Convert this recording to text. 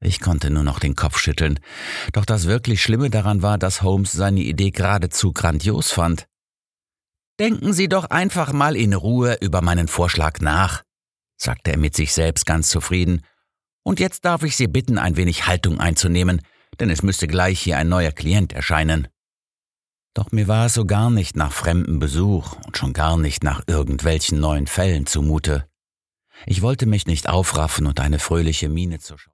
Ich konnte nur noch den Kopf schütteln. Doch das wirklich Schlimme daran war, dass Holmes seine Idee geradezu grandios fand. »Denken Sie doch einfach mal in Ruhe über meinen Vorschlag nach«, sagte er mit sich selbst ganz zufrieden. »Und jetzt darf ich Sie bitten, ein wenig Haltung einzunehmen, denn es müsste gleich hier ein neuer Klient erscheinen.« Doch mir war es so gar nicht nach fremdem Besuch und schon gar nicht nach irgendwelchen neuen Fällen zumute. Ich wollte mich nicht aufraffen und eine fröhliche Miene zur Schau.